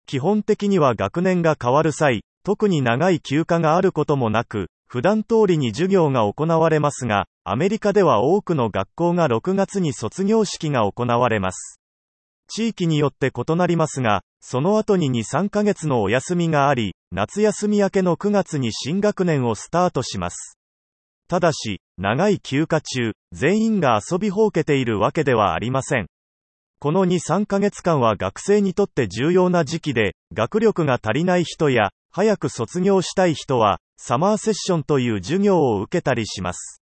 基本的には学年が変わる際、特に長い休暇があることもなく、普段通りに授業が行われますが、アメリカでは多くの学校が6月に卒業式が行われます。地域によって異なりますが、その後に2、3ヶ月のお休みがあり、夏休み明けの9月に新学年をスタートします。ただし、長い休暇中、全員が遊びほうけているわけではありません。この2、3ヶ月間は学生にとって重要な時期で、学力が足りない人や、早く卒業したい人は、サマーセッションという授業を受けたりします。